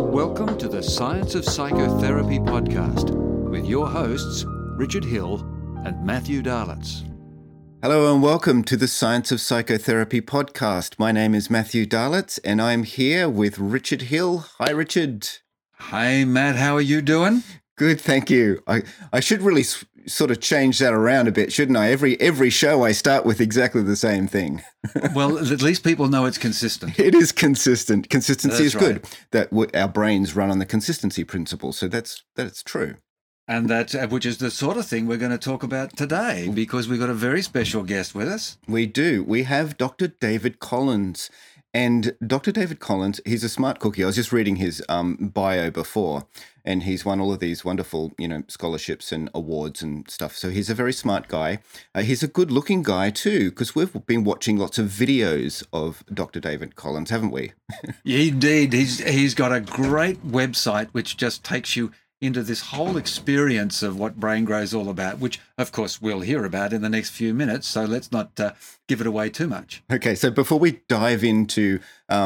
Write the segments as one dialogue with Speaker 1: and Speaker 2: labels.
Speaker 1: Welcome to the Science of Psychotherapy podcast with your hosts, Richard Hill and Matthew Darlitz.
Speaker 2: Hello and welcome to the Science of Psychotherapy podcast. My name is Matthew Darlitz and I'm here with Richard Hill. Hi, Richard.
Speaker 1: Hi, Matt. How are you doing?
Speaker 2: Good, thank you. I should really sort of change that around a bit, shouldn't I? Every show I start with exactly the same thing.
Speaker 1: Well, at least people know it's consistent.
Speaker 2: It is consistent. Consistency is good.
Speaker 1: Right.
Speaker 2: That our brains run on the consistency principle, so that's true.
Speaker 1: And that, which is the sort of thing we're going to talk about today, because we've got a very special guest with us.
Speaker 2: We do. We have Dr. David Collins. And Dr. David Collins, he's a smart cookie. I was just reading his bio before, and he's won all of these wonderful, scholarships and awards and stuff. So he's a very smart guy. He's a good-looking guy too, because we've been watching lots of videos of Dr. David Collins, haven't we?
Speaker 1: Indeed. He's got a great website which just takes you into this whole experience of what BrainGrow is all about, which, of course, we'll hear about in the next few minutes. So let's not give it away too much.
Speaker 2: Okay, so before we dive into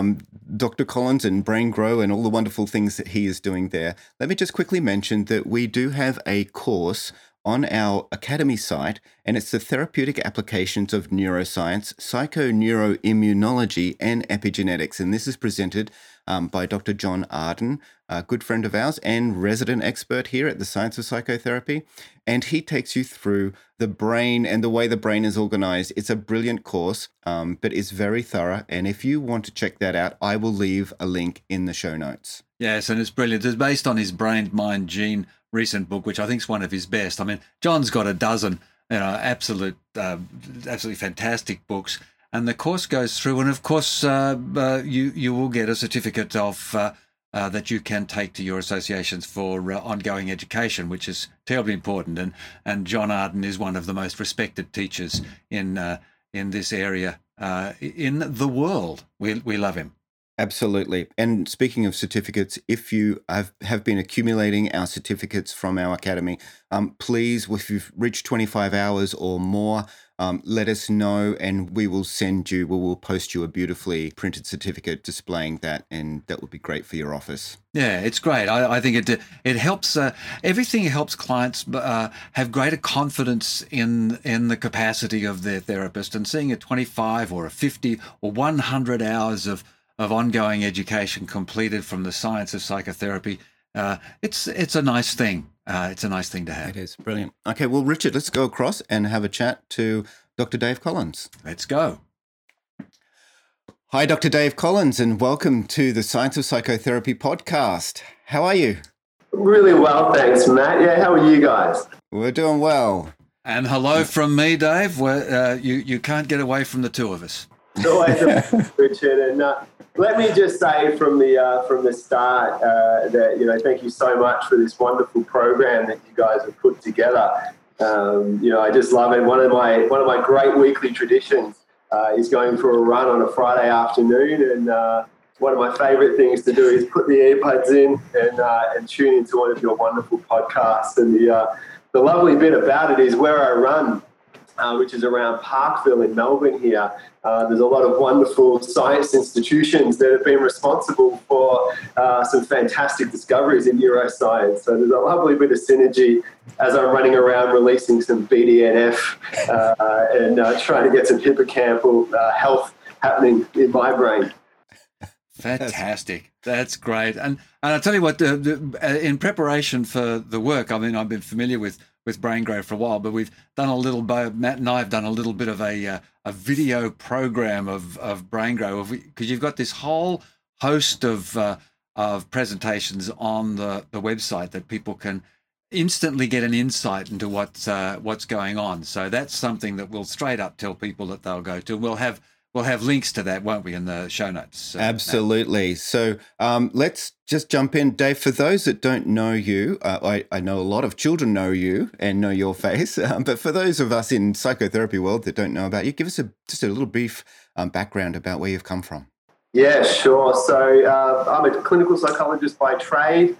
Speaker 2: Dr. Collins and BrainGrow and all the wonderful things that he is doing there, let me just quickly mention that we do have a course on our Academy site, and it's the Therapeutic Applications of Neuroscience, Psychoneuroimmunology, and Epigenetics. And this is presented by Dr. John Arden, a good friend of ours and resident expert here at the Science of Psychotherapy. And he takes you through the brain and the way the brain is organized. It's a brilliant course, but it's very thorough. And if you want to check that out, I will leave a link in the show notes.
Speaker 1: Yes, and it's brilliant. It's based on his Brain, Mind, Gene recent book, which I think is one of his best. I mean, John's got a dozen, absolutely fantastic books. And the course goes through, and of course, you will get a certificate of that you can take to your associations for ongoing education, which is terribly important. And John Arden is one of the most respected teachers in this area in the world. We love him.
Speaker 2: Absolutely. And speaking of certificates, if you have been accumulating our certificates from our academy, please, if you've reached 25 hours or more, let us know and we will post you a beautifully printed certificate displaying that, and that would be great for your office.
Speaker 1: Yeah, it's great. I think it helps, everything helps clients have greater confidence in the capacity of their therapist, and seeing a 25 or a 50 or 100 hours of ongoing education completed from the Science of Psychotherapy, it's a nice thing. It's a nice thing to have.
Speaker 2: It is brilliant. Okay, well, Richard, let's go across and have a chat to Dr. Dave Collins.
Speaker 1: Let's go.
Speaker 2: Hi, Dr. Dave Collins, and welcome to the Science of Psychotherapy podcast. How are you?
Speaker 3: Really well, thanks, Matt. Yeah, how are you guys?
Speaker 2: We're doing well.
Speaker 1: And hello from me, Dave. You can't get away from the two of us.
Speaker 3: Always, Richard. And let me just say from the start that thank you so much for this wonderful program that you guys have put together. I just love it. One of my great weekly traditions is going for a run on a Friday afternoon, and one of my favourite things to do is put the earbuds in and tune into one of your wonderful podcasts. And the lovely bit about it is where I run, which is around Parkville in Melbourne here. There's a lot of wonderful science institutions that have been responsible for some fantastic discoveries in neuroscience. So there's a lovely bit of synergy as I'm running around releasing some BDNF and trying to get some hippocampal health happening in my brain.
Speaker 1: Fantastic. That's great. And I'll tell you what, in preparation for the work, I mean, I've been familiar with BrainGrow for a while, but we've done Matt and I have done a little bit of a video program of BrainGrow, because you've got this whole host of presentations on the website that people can instantly get an insight into what's going on. So that's something that we'll straight up tell people that they'll go to. We'll have links to that, won't we, in the show notes?
Speaker 2: Absolutely. So let's just jump in. Dave, for those that don't know you, I know a lot of children know you and know your face, but for those of us in psychotherapy world that don't know about you, give us just a little brief background about where you've come from.
Speaker 3: Yeah, sure. So I'm a clinical psychologist by trade.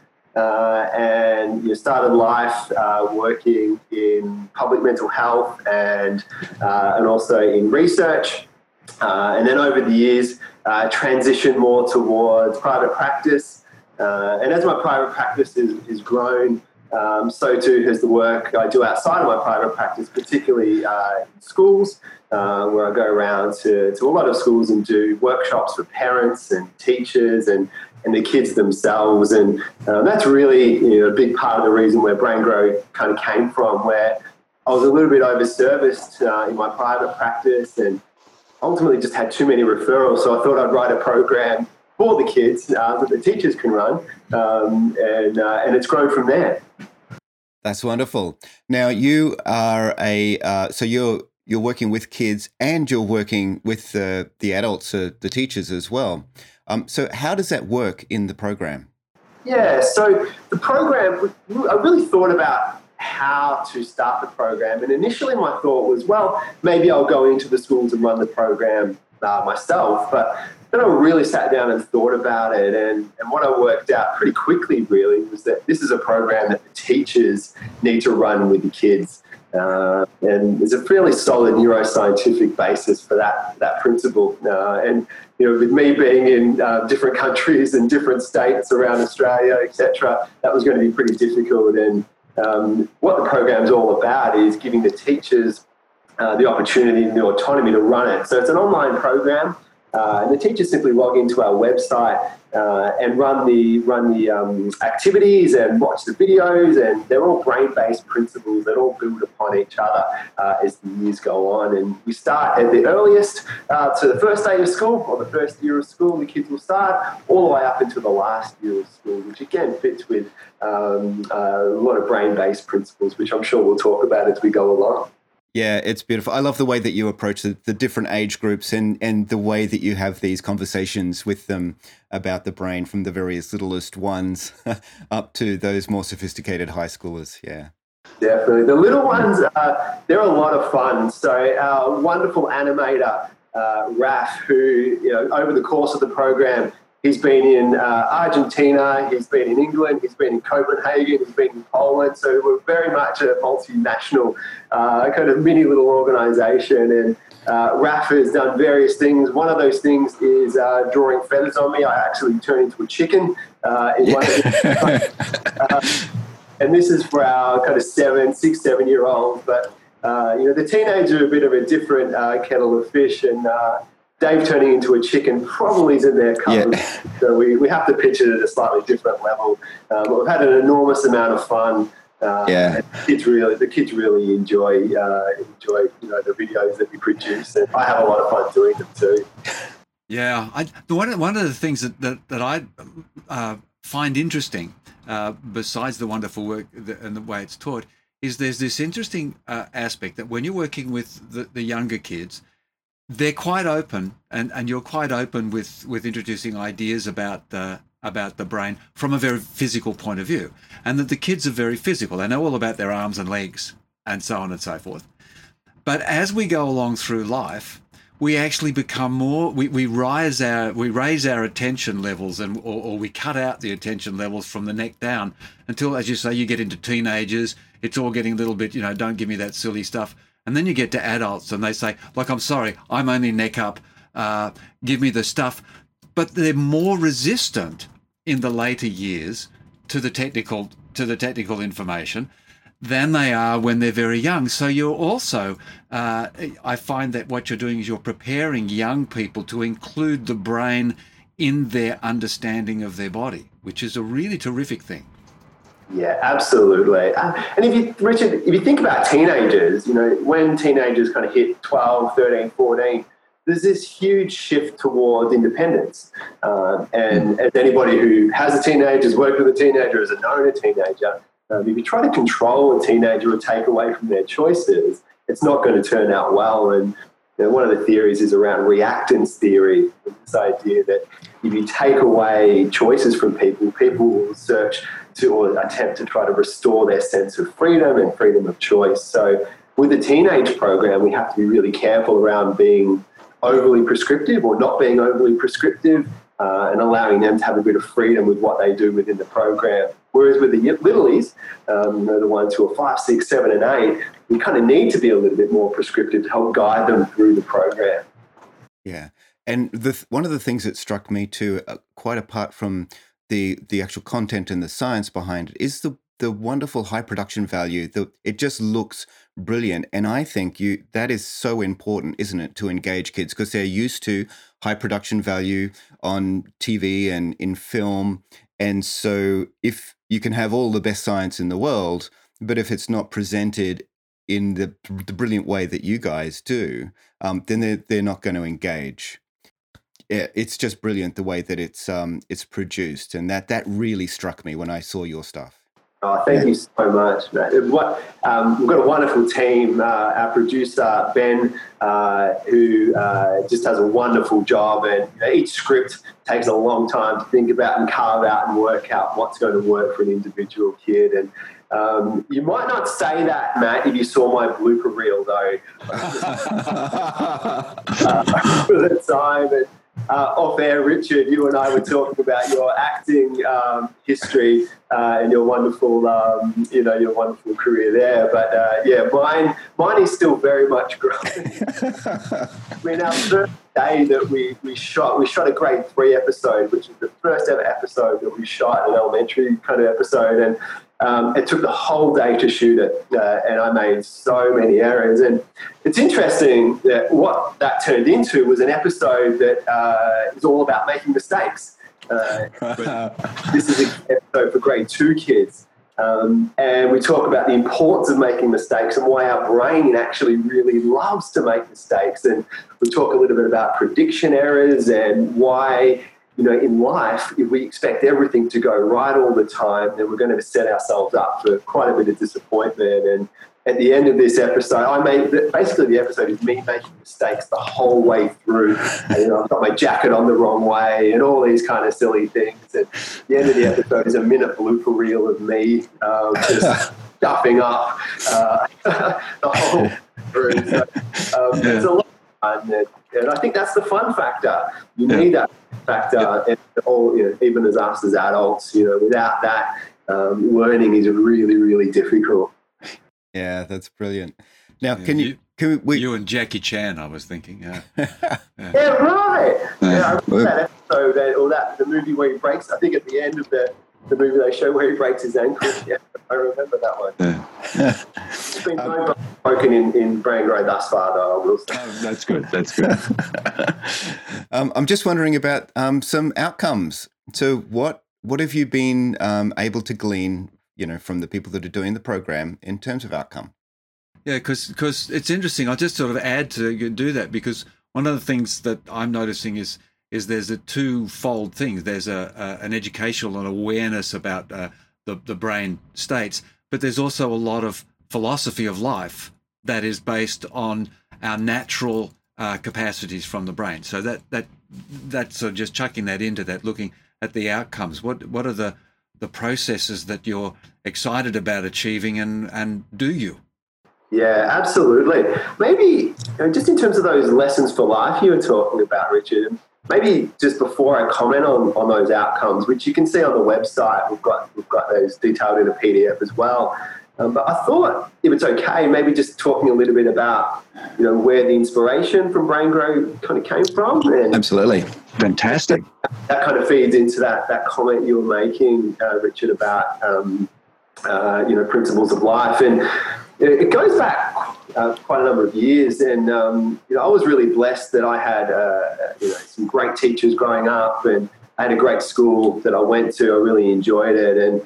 Speaker 3: And started life working in public mental health and also in research. And then over the years, transitioned more towards private practice And as my private practice is grown, so too has the work I do outside of my private practice, particularly in schools, where I go around to a lot of schools and do workshops for parents and teachers and the kids themselves. And that's really a big part of the reason where BrainGrow kind of came from, where I was a little bit overserviced in my private practice and ultimately just had too many referrals. So I thought I'd write a program for the kids that the teachers can run, and it's grown from there.
Speaker 2: That's wonderful. Now you are so you're working with kids and you're working with the adults, the teachers as well. So how does that work in the program?
Speaker 3: Yeah, so the program, I really thought about how to start the program. And initially my thought was, well, maybe I'll go into the schools and run the program myself. But then I really sat down and thought about it. And what I worked out pretty quickly really was that this is a program that the teachers need to run with the kids. And there's a fairly solid neuroscientific basis for that principle. And with me being in different countries and different states around Australia, etc., that was going to be pretty difficult. And what the program's all about is giving the teachers the opportunity and the autonomy to run it. So it's an online program, and the teachers simply log into our website and run the activities and watch the videos, and they're all brain-based principles that all build upon each other as the years go on. And we start at the earliest to the first day of school or the first year of school. The kids will start all the way up into the last year of school, which again fits with a lot of brain-based principles, which I'm sure we'll talk about as we go along.
Speaker 2: Yeah, it's beautiful. I love the way that you approach the different age groups and the way that you have these conversations with them about the brain, from the various littlest ones up to those more sophisticated high schoolers. Yeah.
Speaker 3: Definitely. The little ones, they're a lot of fun. So our wonderful animator, Raf, who, over the course of the program, he's been in Argentina, he's been in England, he's been in Copenhagen, he's been in Poland. So we're very much a multinational kind of mini little organisation. And Raf has done various things. One of those things is drawing feathers on me. I actually turn into a chicken in one of and this is for our kind of 7-year-olds. But, the teenagers are a bit of a different kettle of fish, and Dave turning into a chicken probably isn't their cup. Yeah. So we have to pitch it at a slightly different level. But we've had an enormous amount of fun. The kids really enjoy the videos that we produce, and I have a lot of fun doing them too.
Speaker 1: Yeah, one of the things that I find interesting, besides the wonderful work and the way it's taught, is there's this interesting aspect that when you're working with the younger kids, they're quite open, and you're quite open with introducing ideas about the brain from a very physical point of view, and that the kids are very physical. They know all about their arms and legs and so on and so forth. But as we go along through life, we actually become more. We raise our attention levels, or we cut out the attention levels from the neck down until, as you say, you get into teenagers. It's all getting a little bit, don't give me that silly stuff. And then you get to adults and they say, look, I'm sorry, I'm only neck up, give me the stuff. But they're more resistant in the later years to the technical information than they are when they're very young. So you're also, I find that what you're doing is you're preparing young people to include the brain in their understanding of their body, which is a really terrific thing.
Speaker 3: Yeah, absolutely. And Richard, if you think about teenagers, when teenagers kind of hit 12, 13, 14, there's this huge shift towards independence. And as anybody who has a teenager, has worked with a teenager, has known a teenager, if you try to control a teenager or take away from their choices, it's not going to turn out well. And one of the theories is around reactance theory, this idea that if you take away choices from people, people will search to or attempt to try to restore their sense of freedom and freedom of choice. So with the teenage program, we have to be really careful around being overly prescriptive or not being overly prescriptive, and allowing them to have a bit of freedom with what they do within the program. Whereas with the littlies, the ones who are 5, 6, 7, and 8, we kind of need to be a little bit more prescriptive to help guide them through the program.
Speaker 2: Yeah. And one of the things that struck me too, quite apart from the actual content and the science behind it is the wonderful high production value. It just looks brilliant, and I think that is so important, isn't it, to engage kids, because they're used to high production value on TV and in film, and so if you can have all the best science in the world, but if it's not presented in the brilliant way that you guys do, then they're not going to engage. Yeah, it's just brilliant the way that it's produced, and that really struck me when I saw your stuff.
Speaker 3: Oh, thank you so much, Matt. We've got a wonderful team. Our producer, Ben, who just does a wonderful job. And each script takes a long time to think about and carve out and work out what's going to work for an individual kid. And you might not say that, Matt, if you saw my blooper reel, though. For the time. And, off air, Richard, you and I were talking about your acting history and your wonderful, your wonderful career there. But mine is still very much growing. I mean, our first day that we shot a grade 3 episode, which is the first ever episode that we shot, an elementary kind of episode, and it took the whole day to shoot it, and I made so many errors. And it's interesting that what that turned into was an episode that is all about making mistakes. This is an episode for grade 2 kids. And we talk about the importance of making mistakes and why our brain actually really loves to make mistakes. And we talk a little bit about prediction errors and why, in life, if we expect everything to go right all the time, then we're going to set ourselves up for quite a bit of disappointment. And at the end of this episode, basically the episode is me making mistakes the whole way through. And, I've got my jacket on the wrong way and all these kind of silly things. And the end of the episode is a minute blooper reel of me just stuffing up the whole room. So, it's a lot of fun. And I think that's the fun factor. You need that factor. And even as us as adults, without that, learning is really, really difficult.
Speaker 2: Yeah, that's brilliant. Now,
Speaker 1: you and Jackie Chan, I was thinking. Yeah,
Speaker 3: right. I remember that episode, the movie where he breaks. I think at the end of the movie they show where he breaks his ankle. Yeah, I remember that one. It's been no broken in Brain Grow thus far, though. I will say.
Speaker 1: That's good. That's good.
Speaker 2: I'm just wondering about some outcomes. So, what have you been able to glean, from the people that are doing the program in terms of outcome?
Speaker 1: Yeah, because it's interesting. I'll just sort of add to do that, because one of the things that I'm noticing is there's a twofold thing. There's an educational and awareness about the brain states, but there's also a lot of philosophy of life that is based on our natural capacities from the brain. So that's sort of just chucking that into that, looking at the outcomes. What are the processes that you're excited about achieving, and do you?
Speaker 3: Yeah, absolutely. Maybe just in terms of those lessons for life you were talking about, Richard, maybe just before I comment on those outcomes, which you can see on the website, we've got those detailed in a PDF as well. But I thought, if it's okay, maybe just talking a little bit about, where the inspiration from Brain Grow kind of came from. And
Speaker 4: absolutely. Fantastic.
Speaker 3: That kind of feeds into that comment you were making, Richard, about, principles of life. And it goes back quite a number of years. And, I was really blessed that I had, some great teachers growing up, and I had a great school that I went to. I really enjoyed it. And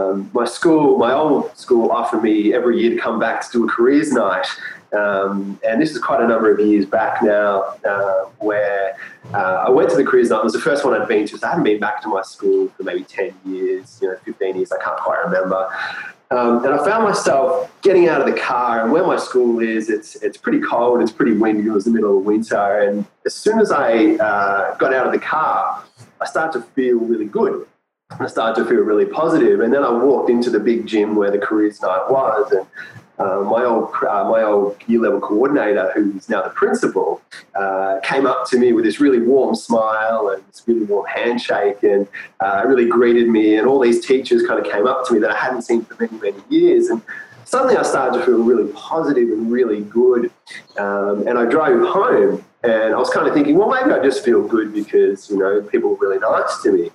Speaker 3: my old school offered me every year to come back to do a careers night. And this is quite a number of years back now, where I went to the careers night. It was the first one I'd been to. So I hadn't been back to my school for maybe 10 years, 15 years. I can't quite remember. And I found myself getting out of the car, and where my school is, it's pretty cold. It's pretty windy. It was the middle of winter. And as soon as I got out of the car, I started to feel really good. I started to feel really positive. And then I walked into the big gym where the careers night was, and my old year level coordinator, who's now the principal, came up to me with this really warm smile and this really warm handshake, and really greeted me. And all these teachers kind of came up to me that I hadn't seen for many, many years. And suddenly I started to feel really positive and really good. And I drove home, and I was kind of thinking, well, maybe I just feel good because, people were really nice to me.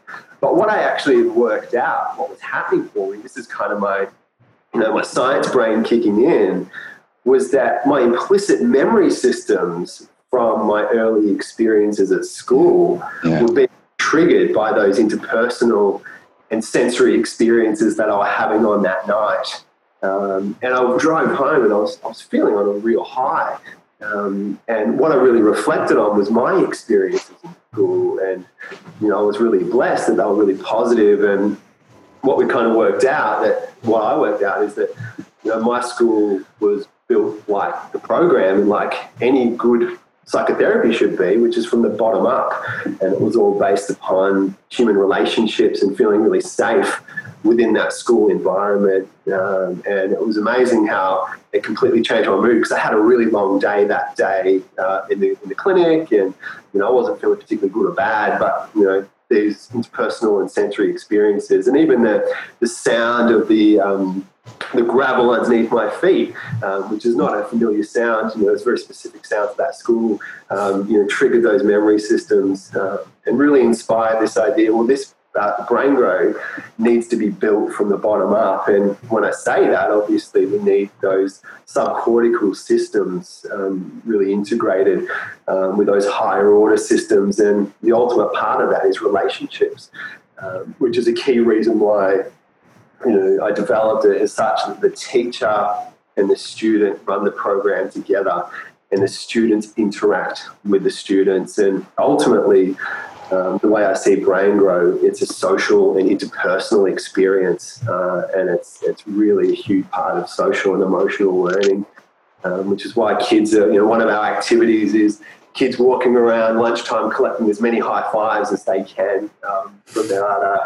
Speaker 3: But what I actually worked out, what was happening for me, this is kind of my science brain kicking in, was that my implicit memory systems from my early experiences at school were being triggered by those interpersonal and sensory experiences that I was having on that night. And I drove home and I was feeling on a real high. And what I really reflected on was my experiences in school. And, I was really blessed that they were really positive. And what I worked out is that, my school was built like the program and like any good psychotherapy should be, which is from the bottom up. And it was all based upon human relationships and feeling really safe within that school environment. And it was amazing how it completely changed my mood, because I had a really long day that day in the clinic, and I wasn't feeling particularly good or bad, but these interpersonal and sensory experiences, and even the sound of the gravel underneath my feet, which is not a familiar sound. It's a very specific sound to that school. Triggered those memory systems and really inspired this idea. Well, this brain grow needs to be built from the bottom up. And when I say that, obviously we need those subcortical systems really integrated with those higher order systems. And the ultimate part of that is relationships, which is a key reason why I developed it as such that the teacher and the student run the program together, and the students interact with the students. And ultimately, the way I see Brain Grow, it's a social and interpersonal experience, and it's really a huge part of social and emotional learning, which is why kids are, one of our activities is kids walking around lunchtime collecting as many high fives as they can from their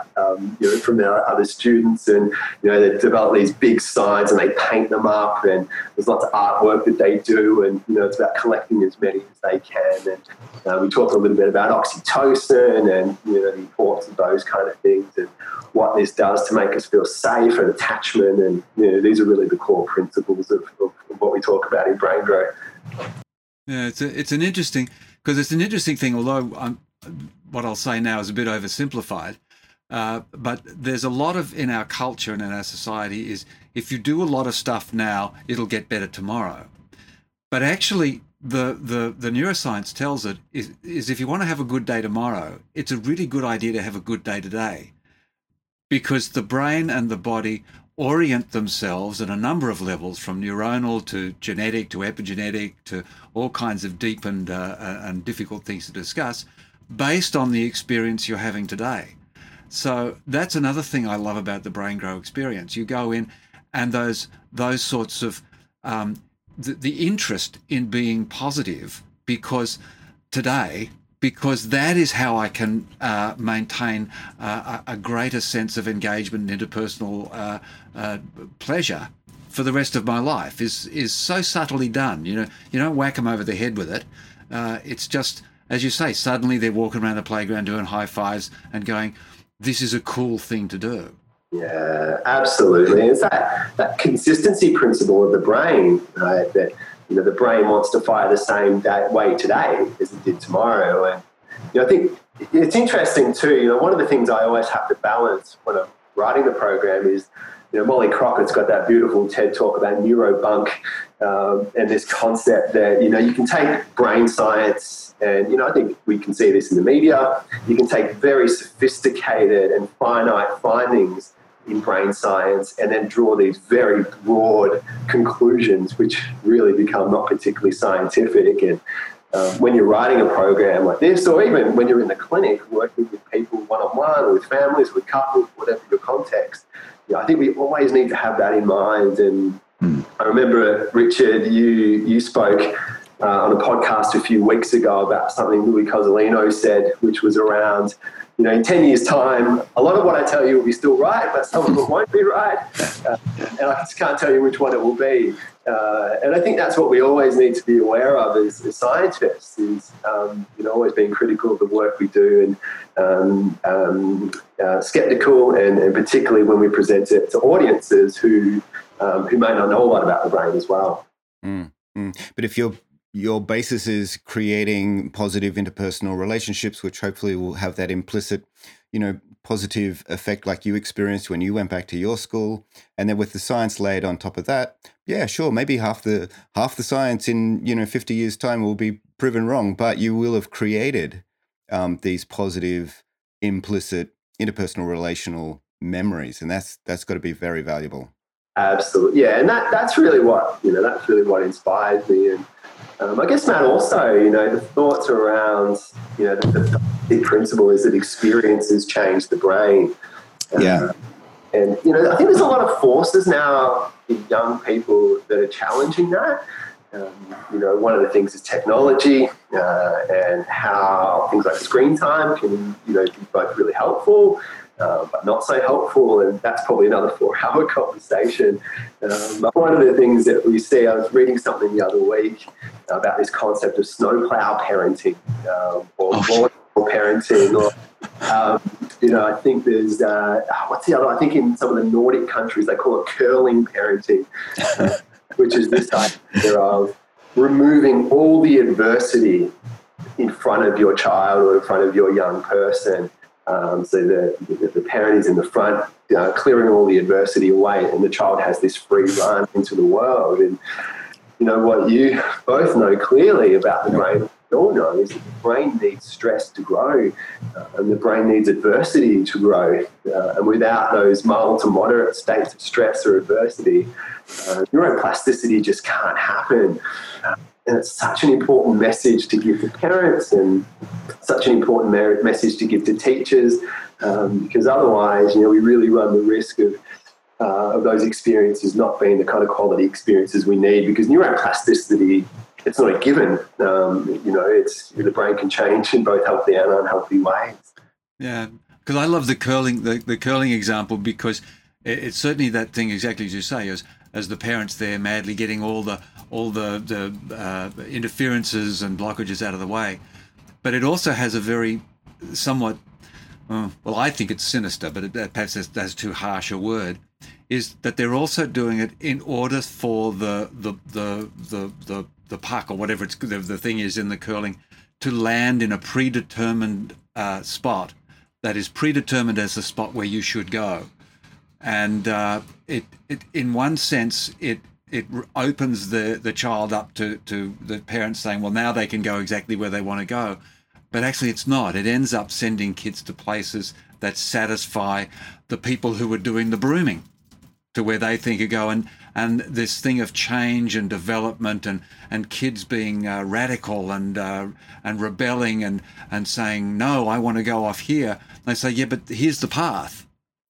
Speaker 3: other students, and they develop these big signs and they paint them up, and there's lots of artwork that they do, and it's about collecting as many as they can. And we talked a little bit about oxytocin and the importance of those kind of things and what this does to make us feel safe and attachment, and these are really the core principles of what we talk about in Brain Grow.
Speaker 1: Yeah, it's an interesting thing, although what I'll say now is a bit oversimplified, but there's a lot of, in our culture and in our society, is if you do a lot of stuff now, it'll get better tomorrow. But actually, the neuroscience tells it is if you want to have a good day tomorrow, it's a really good idea to have a good day today, because the brain and the body orient themselves at a number of levels, from neuronal to genetic to epigenetic to all kinds of deep and difficult things to discuss, based on the experience you're having today. So that's another thing I love about the Brain Grow experience. You go in, and those sorts of the interest in being positive, because that is how I can maintain a greater sense of engagement and interpersonal pleasure for the rest of my life, is so subtly done. You don't whack them over the head with it. It's just, as you say, suddenly they're walking around the playground doing high fives and going, this is a cool thing to do.
Speaker 3: Yeah, absolutely. It's that consistency principle of the brain, right? That the brain wants to fire the same way today as it did tomorrow. And I think it's interesting too. One of the things I always have to balance when I'm writing the program is, Molly Crockett's got that beautiful TED talk about neurobunk, and this concept that you can take brain science, and I think we can see this in the media. You can take very sophisticated and finite findings in brain science and then draw these very broad conclusions, which really become not particularly scientific. And when you're writing a program like this, or even when you're in the clinic working with people one-on-one, with families, with couples, whatever your context, I think we always need to have that in mind. And I remember, Richard, you spoke on a podcast a few weeks ago about something Louis Cozolino said, which was around, in 10 years' time, a lot of what I tell you will be still right, but some of it won't be right. And I just can't tell you which one it will be. And I think that's what we always need to be aware of as scientists, is, always being critical of the work we do, and skeptical, and particularly when we present it to audiences who may not know a lot about the brain as well.
Speaker 2: But if you're your basis is creating positive interpersonal relationships, which hopefully will have that implicit, positive effect like you experienced when you went back to your school. And then with the science laid on top of that, yeah, sure, maybe half the science in 50 years' time will be proven wrong, but you will have created these positive, implicit interpersonal relational memories, and that's got to be very valuable.
Speaker 3: Absolutely, yeah, and that's really what inspired me. And I guess, Matt, also, the thoughts around, the big principle is that experiences change the brain.
Speaker 2: Yeah.
Speaker 3: And, I think there's a lot of forces now in young people that are challenging that. One of the things is technology and how things like screen time can, be both really helpful but not so helpful, and that's probably another 4-hour conversation. But one of the things that we see, I was reading something the other week about this concept of snowplow parenting or parenting, or I think there's what's the other? I think in some of the Nordic countries they call it curling parenting, which is this idea of removing all the adversity in front of your child or in front of your young person. So the parent is in the front, clearing all the adversity away, and the child has this free run into the world. And what you both know clearly about the brain, we all know, is that the brain needs stress to grow, and the brain needs adversity to grow. And without those mild to moderate states of stress or adversity, neuroplasticity just can't happen. And it's such an important message to give to parents, and such an important message to give to teachers, because otherwise, we really run the risk of those experiences not being the kind of quality experiences we need. Because neuroplasticity, it's not a given. The brain can change in both healthy and unhealthy ways.
Speaker 1: Yeah, because I love the curling example, because it's certainly that thing exactly as you say, as the parents there madly getting all the interferences and blockages out of the way. But it also has a very somewhat, I think it's sinister, but perhaps that's too harsh a word, is that they're also doing it in order for the puck or whatever the thing is in the curling to land in a predetermined spot that is predetermined as the spot where you should go. And it in one sense it opens the child up to the parents saying, well, now they can go exactly where they want to go. But actually it's not. It ends up sending kids to places that satisfy the people who are doing the brooming to where they think are going. And this thing of change and development and kids being radical and rebelling and saying, no, I want to go off here. They say, yeah, but here's the path.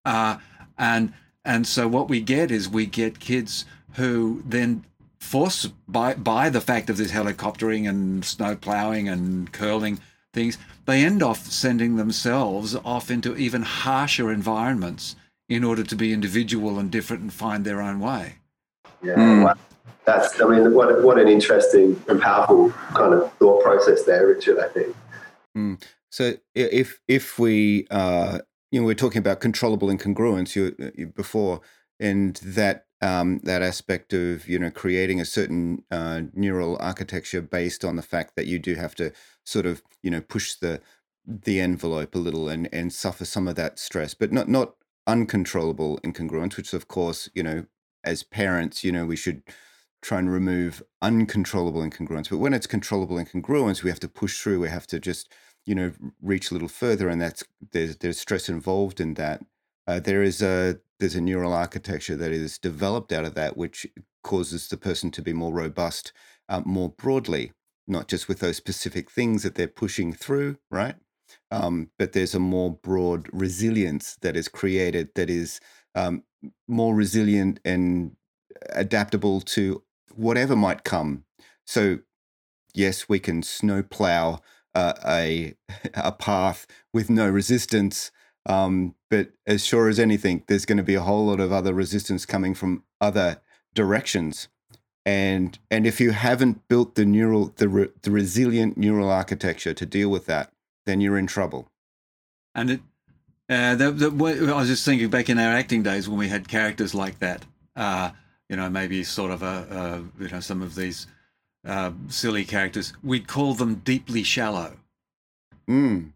Speaker 1: And so what we get is kids who then forced by the fact of this helicoptering and snow plowing and curling things, they end off sending themselves off into even harsher environments in order to be individual and different and find their own way.
Speaker 3: Yeah, wow. What an interesting and powerful kind of thought process there, Richard, I think.
Speaker 2: So if we we're talking about controllable incongruence before, and that aspect of creating a certain neural architecture based on the fact that you do have to sort of push the envelope a little and suffer some of that stress, but not uncontrollable incongruence, which of course as parents we should try and remove uncontrollable incongruence. But when it's controllable incongruence, we have to push through. We have to just reach a little further, and there's stress involved in that. There's a neural architecture that is developed out of that, which causes the person to be more robust, more broadly, not just with those specific things that they're pushing through, right? But there's a more broad resilience that is created that is more resilient and adaptable to whatever might come. So yes, we can snowplow a path with no resistance, but as sure as anything, there's going to be a whole lot of other resistance coming from other directions. And if you haven't built the resilient neural architecture to deal with that, then you're in trouble.
Speaker 1: And I was just thinking back in our acting days when we had characters like that, maybe sort of some of these silly characters, we'd call them deeply shallow.
Speaker 2: Mm.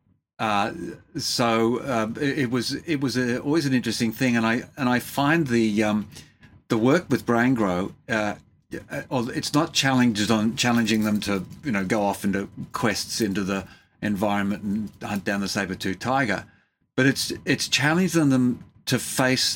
Speaker 1: It was always an interesting thing, and I find the work with BrainGrow, it's not challenging them to go off into quests into the environment and hunt down the saber-toothed tiger, but it's challenging them to face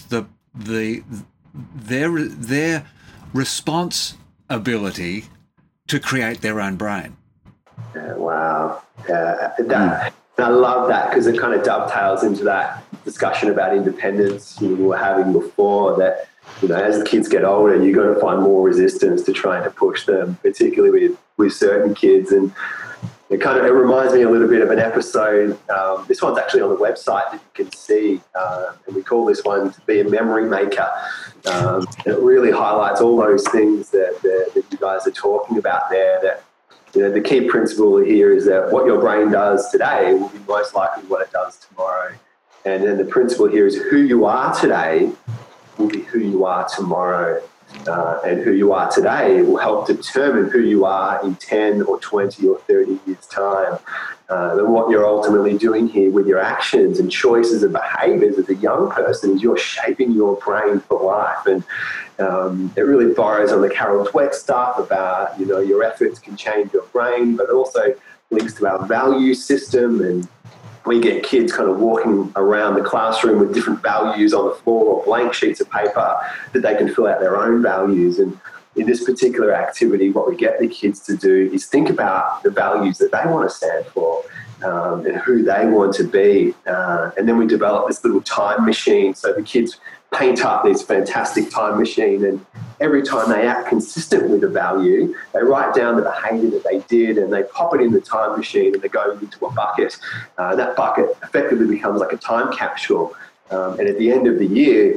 Speaker 1: their response ability to create their own brain.
Speaker 3: Wow. I love that, because it kind of dovetails into that discussion about independence we were having before, that, as the kids get older, you're going to find more resistance to trying to push them, particularly with certain kids. And it reminds me a little bit of an episode. This one's actually on the website that you can see, and we call this one to be a memory maker. It really highlights all those things that you guys are talking about there, that the key principle here is that what your brain does today will be most likely what it does tomorrow. And then the principle here is who you are today will be who you are tomorrow. And who you are today will help determine who you are in 10 or 20 or 30 years' time. And what you're ultimately doing here with your actions and choices and behaviours as a young person is you're shaping your brain for life. And it really borrows on the Carol Dweck stuff about, your efforts can change your brain, but also links to our value system. And we get kids kind of walking around the classroom with different values on the floor or blank sheets of paper that they can fill out their own values. And in this particular activity, what we get the kids to do is think about the values that they want to stand for, and who they want to be. And then we develop this little time machine. So the kids paint up this fantastic time machine, and every time they act consistent with a value, they write down the behaviour that they did and they pop it in the time machine and they go into a bucket. That bucket effectively becomes like a time capsule. And at the end of the year,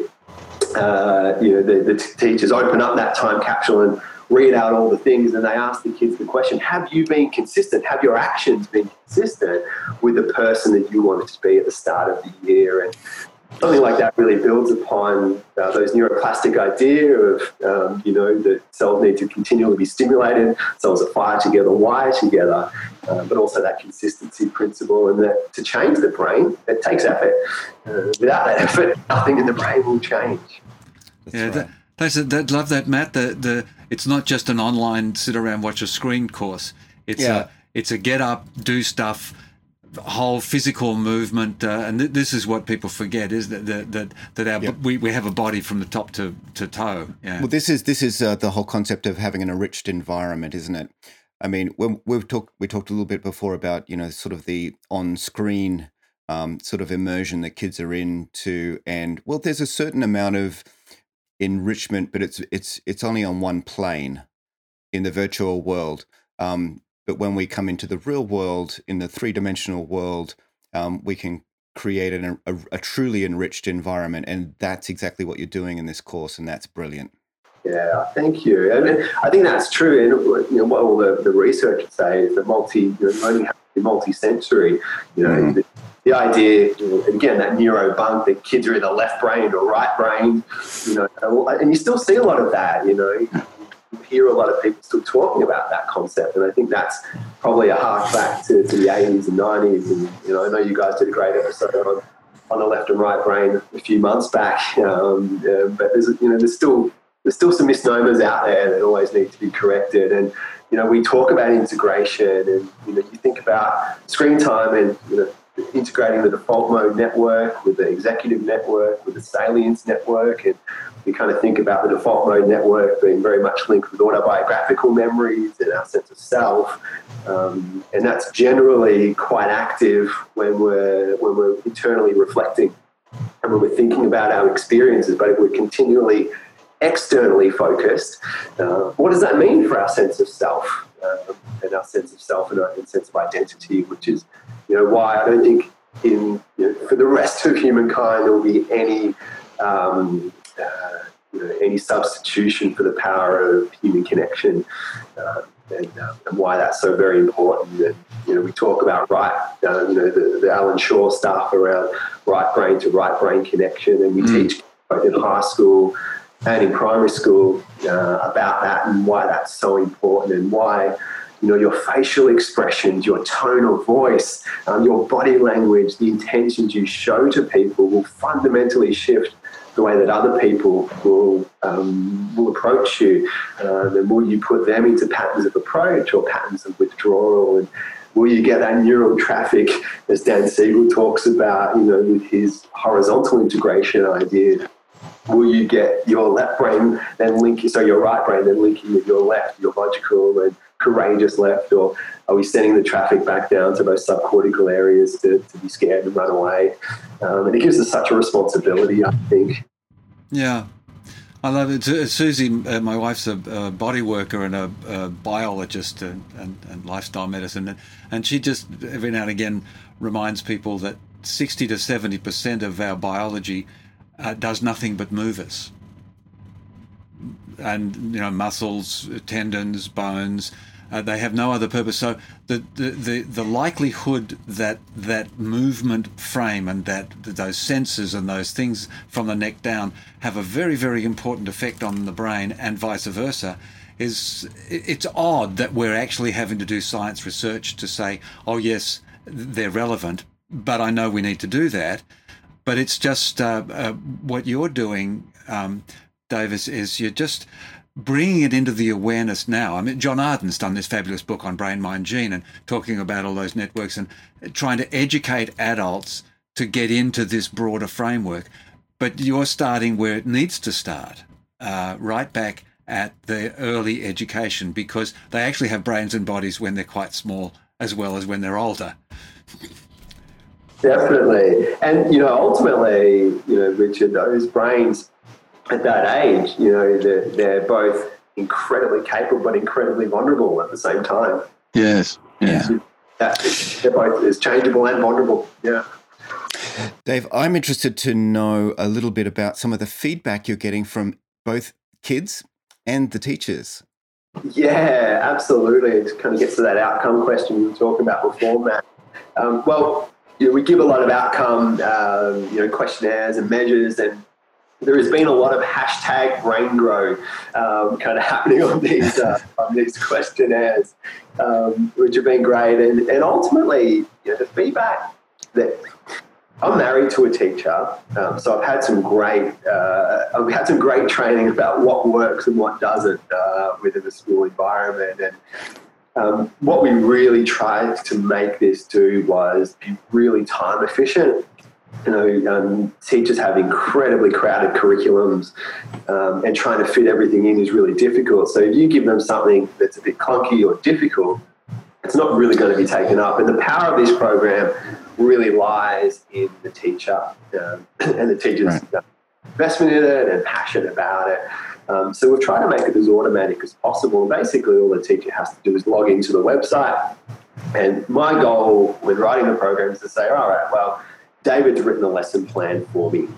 Speaker 3: the teachers open up that time capsule and read out all the things, and they ask the kids the question, have you been consistent? Have your actions been consistent with the person that you wanted to be at the start of the year? And something like that really builds upon those neuroplastic idea of, that cells need to continually be stimulated, cells that fire together, wire together, but also that consistency principle, and that to change the brain, it takes effort. Without that effort, nothing in the brain will change.
Speaker 1: Love that, Matt. It's not just an online sit around watch a screen course. It's a get up, do stuff, whole physical movement, and this is what people forget, is that we have a body from the top to toe. Yeah.
Speaker 2: Well, this is the whole concept of having an enriched environment, isn't it? I mean, when we talked a little bit before about sort of the on-screen sort of immersion that kids are into, and there's a certain amount of enrichment, but it's only on one plane in the virtual world. But when we come into the real world, in the three-dimensional world, we can create a truly enriched environment, and that's exactly what you're doing in this course, and that's brilliant.
Speaker 3: Yeah, thank you. And I think that's true. And what all the research would say is that learning how to be multi-sensory. The idea, again, that neurobunk, that kids are either left brain or right brain. And you still see a lot of that. You hear a lot of people still talking about that concept, and I think that's probably a hark back to the 80s and 90s. And I know you guys did a great episode on the left and right brain a few months back. But there's still some misnomers out there that always need to be corrected. And we talk about integration, and you think about screen time, and integrating the default mode network with the executive network, with the salience network, and we kind of think about the default mode network being very much linked with autobiographical memories and our sense of self, and that's generally quite active when we're internally reflecting and when we're thinking about our experiences. But if we're continually externally focused, what does that mean for our sense of self, and our sense of self and our sense of identity, which is why I don't think for the rest of humankind there will be any substitution for the power of human connection, and why that's so very important. And we talk about the Alan Shaw stuff around right brain to right brain connection, and we teach both in high school and in primary school about that and why that's so important, and why, you know, your facial expressions, your tone of voice, your body language, the intentions you show to people will fundamentally shift the way that other people will approach you. And will you put them into patterns of approach or patterns of withdrawal? And will you get that neural traffic, as Dan Siegel talks about, you know, with his horizontal integration idea? Will you get your left brain then linking, so your right brain then linking with your left, your logical and courageous left? Or are we sending the traffic back down to those subcortical areas to be scared and run away? And it gives us such a responsibility, I think.
Speaker 1: Yeah. I love it. Susie, my wife's a body worker and a biologist and lifestyle medicine. And she just every now and again reminds people that 60 to 70% of our biology does nothing but move us. And, you know, muscles, tendons, bones, they have no other purpose. So the likelihood that that movement frame and that those sensors and those things from the neck down have a very, very important effect on the brain and vice versa it's odd that we're actually having to do science research to say, oh, yes, they're relevant, but I know we need to do that. But it's just what you're doing, Davis, is you're just bringing it into the awareness now. I mean, John Arden's done this fabulous book on brain, mind, gene and talking about all those networks and trying to educate adults to get into this broader framework. But you're starting where it needs to start, right back at the early education, because they actually have brains and bodies when they're quite small as well as when they're older.
Speaker 3: Definitely. And, you know, ultimately, you know, Richard, those brains at that age, you know, they're both incredibly capable but incredibly vulnerable at the same time.
Speaker 4: Yes. Yeah.
Speaker 3: They're both as changeable and vulnerable. Yeah.
Speaker 2: Dave, I'm interested to know a little bit about some of the feedback you're getting from both kids and the teachers.
Speaker 3: Yeah, absolutely. It kind of gets to that outcome question we were talking about before, Matt. Well, you know, we give a lot of outcome, you know, questionnaires and measures, and there has been a lot of hashtag brain grow kind of happening on these questionnaires, which have been great. And ultimately, you know, the feedback that I'm married to a teacher, so I've had some great training about what works and what doesn't within the school environment. And what we really tried to make this do was be really time efficient. You know, teachers have incredibly crowded curriculums, and trying to fit everything in is really difficult. So if you give them something that's a bit clunky or difficult, it's not really going to be taken up. And the power of this program really lies in the teacher and the teacher's investment in it and passion about it. So we've tried to make it as automatic as possible. Basically, all the teacher has to do is log into the website. And my goal when writing the program is to say, all right, well, David's written a lesson plan for me,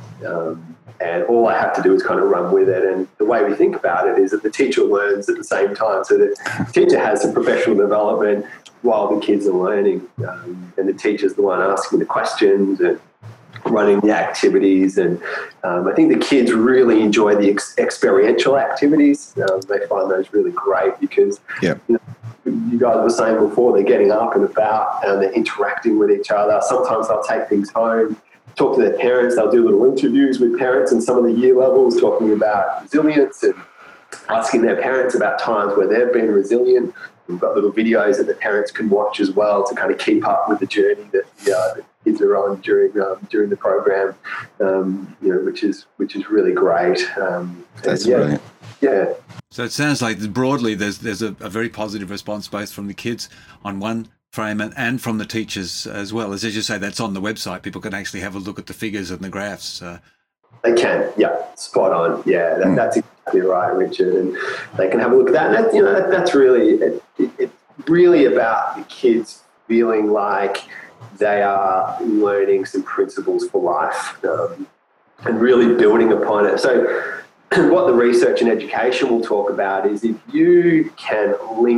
Speaker 3: and all I have to do is kind of run with it. And the way we think about it is that the teacher learns at the same time. So the teacher has some professional development while the kids are learning, and the teacher's the one asking the questions and running the activities. And I think the kids really enjoy the experiential activities. They find those really great because you know, you guys were saying before, they're getting up and about and they're interacting with each other. Sometimes they'll take things home, talk to their parents. They'll do little interviews with parents in some of the year levels, talking about resilience and asking their parents about times where they've been resilient. We've got little videos that the parents can watch as well to kind of keep up with the journey that the kids are on during the program, you know, which is really great.
Speaker 2: That's brilliant.
Speaker 3: Yeah.
Speaker 1: So it sounds like broadly there's a very positive response both from the kids on one frame and from the teachers as well. As you say, that's on the website. People can actually have a look at the figures and the graphs.
Speaker 3: They can, yeah, spot on. Yeah, that's exactly right, Richard. And they can have a look at that. And that, you know, that's really it's really about the kids feeling like they are learning some principles for life and really building upon it. So what the research and education will talk about is if you can link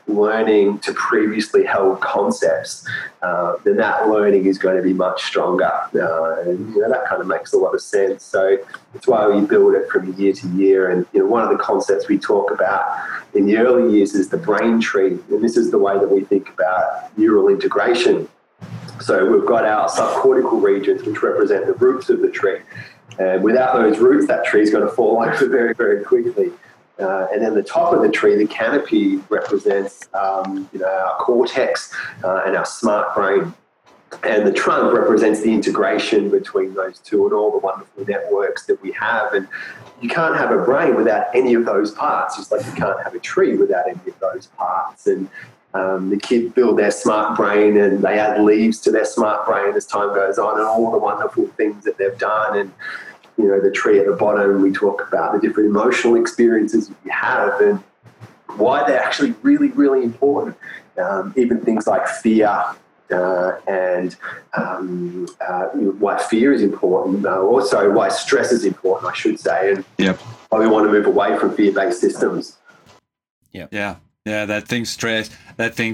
Speaker 3: learning to previously held concepts, then that learning is going to be much stronger. And that kind of makes a lot of sense. So that's why we build it from year to year. And one of the concepts we talk about in the early years is the brain tree. And this is the way that we think about neural integration. So we've got our subcortical regions, which represent the roots of the tree. And without those roots, that tree is going to fall over very, very quickly. And then the top of the tree, the canopy, represents our cortex and our smart brain. And the trunk represents the integration between those two and all the wonderful networks that we have. And you can't have a brain without any of those parts, just like you can't have a tree without any of those parts. And the kids build their smart brain and they add leaves to their smart brain as time goes on, and all the wonderful things that they've done. And the tree at the bottom, we talk about the different emotional experiences that you have and why they're actually really, really important. Even things like fear and why fear is important. Also, why stress is important, I should say, and why we want to move away from fear-based systems.
Speaker 1: Yeah, that thing stress, that thing,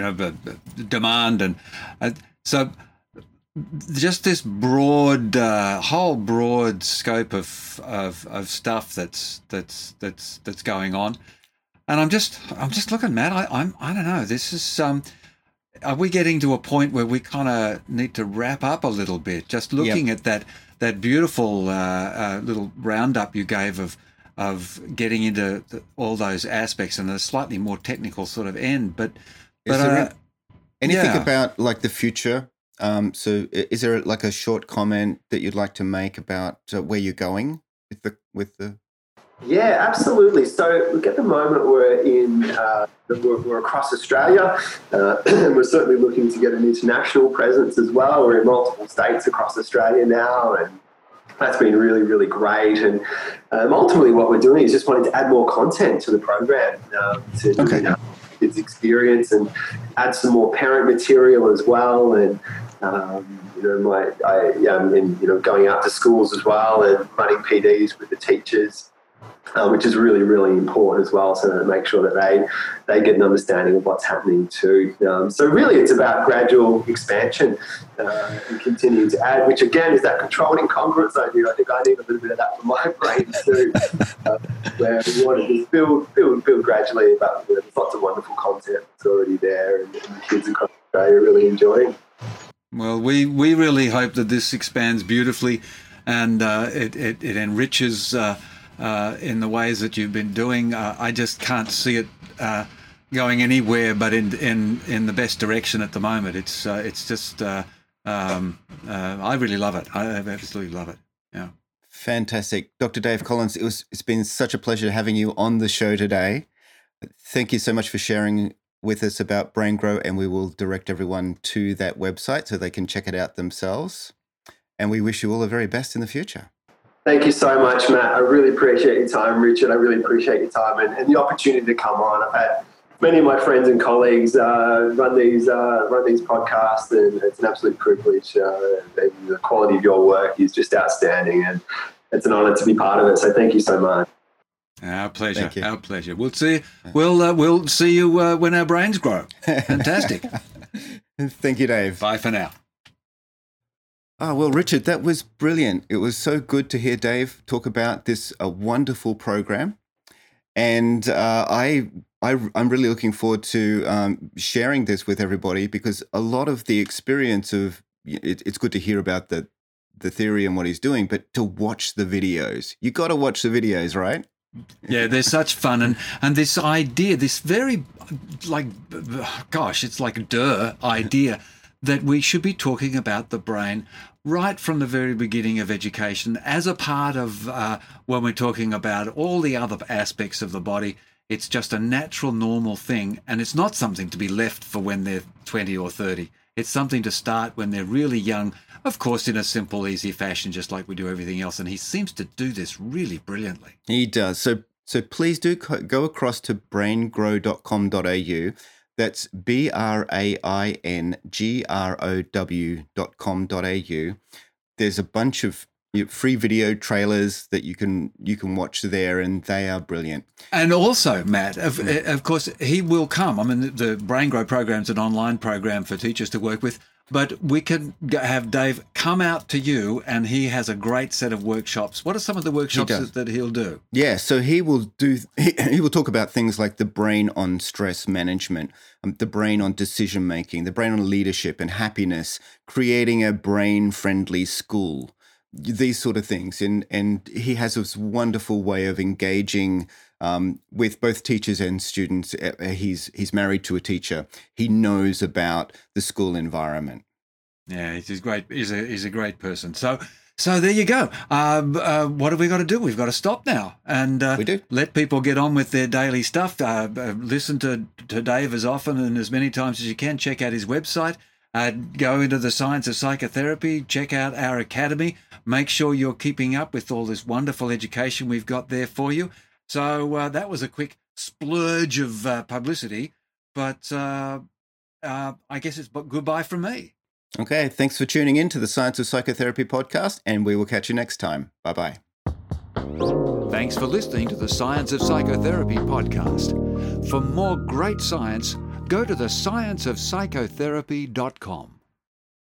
Speaker 1: demand. And so just this broad, whole broad scope of stuff that's going on. And I'm just looking, Matt, I don't know, this is, are we getting to a point where we kind of need to wrap up a little bit? Just looking at that beautiful little roundup you gave of getting into all those aspects and a slightly more technical sort of end. But
Speaker 2: is there anything about like the future? So is there like a short comment that you'd like to make about where you're going with the?
Speaker 3: Yeah, absolutely. So look, at the moment we're across Australia, and we're certainly looking to get an international presence as well. We're in multiple states across Australia now, and that's been really, really great. And ultimately what we're doing is just wanting to add more content to the program to kids' experience and add some more parent material as well. And going out to schools as well and running PDs with the teachers, which is really, really important as well, so to make sure that they get an understanding of what's happening too. So really it's about gradual expansion and continuing to add, which again is that controlled incongruence idea. I think I need a little bit of that for my brain too, where we want to just build gradually, but there's lots of wonderful content that's already there and the kids across Australia are really enjoying.
Speaker 1: Well, we really hope that this expands beautifully and it enriches in the ways that you've been doing. I just can't see it going anywhere but in the best direction at the moment. It's just I really love it. I absolutely love it. Yeah.
Speaker 2: Fantastic. Dr. Dave Collins, it's been such a pleasure having you on the show today. Thank you so much for sharing with us about BrainGrow, and we will direct everyone to that website so they can check it out themselves. And we wish you all the very best in the future.
Speaker 3: Thank you so much, Matt. I really appreciate your time, Richard. I really appreciate your time and the opportunity to come on. I've had many of my friends and colleagues run these podcasts, and it's an absolute privilege. The quality of your work is just outstanding, and it's an honour to be part of it. So thank you so much.
Speaker 1: Our pleasure. Our pleasure. We'll see. We'll see you when our brains grow. Fantastic.
Speaker 2: Thank you, Dave.
Speaker 1: Bye for now.
Speaker 2: Oh, well, Richard, that was brilliant. It was so good to hear Dave talk about this wonderful program. And I'm really looking forward to sharing this with everybody, because a lot of the experience of it's good to hear about the theory and what he's doing, but to watch the videos. You got to watch the videos, right?
Speaker 1: Yeah, they're such fun. And this idea, this very, it's like idea that we should be talking about the brain right from the very beginning of education as a part of when we're talking about all the other aspects of the body. It's just a natural, normal thing. And it's not something to be left for when they're 20 or 30. It's something to start when they're really young, of course, in a simple, easy fashion, just like we do everything else. And he seems to do this really brilliantly.
Speaker 2: He does. So please do go across to braingrow.com.au. That's braingrow.com.au. There's a bunch of Free video trailers that you can watch there, and they are brilliant.
Speaker 1: And also, Matt, of course, he will come. I mean, the Brain Grow program is an online program for teachers to work with, but we can have Dave come out to you, and he has a great set of workshops. What are some of the workshops that he'll do?
Speaker 2: Yeah, so he will talk about things like the brain on stress management, the brain on decision making, the brain on leadership and happiness, creating a brain-friendly school, these sort of things. And he has this wonderful way of engaging with both teachers and students. He's married to a teacher. He knows about the school environment.
Speaker 1: Yeah, he's great. He's a great person. So there you go. What have we got to do? We've got to stop now and
Speaker 2: we do.
Speaker 1: Let people get on with their daily stuff. Listen to Dave as often and as many times as you can. Check out his website. Go into the Science of Psychotherapy. Check out our academy. Make sure you're keeping up with all this wonderful education we've got there for you. So that was a quick splurge of publicity, but I guess it's goodbye from me.
Speaker 2: Okay, thanks for tuning in to the Science of Psychotherapy podcast, and we will catch you next time. Bye-bye.
Speaker 1: Thanks for listening to the Science of Psychotherapy podcast. For more great science, go to thescienceofpsychotherapy.com.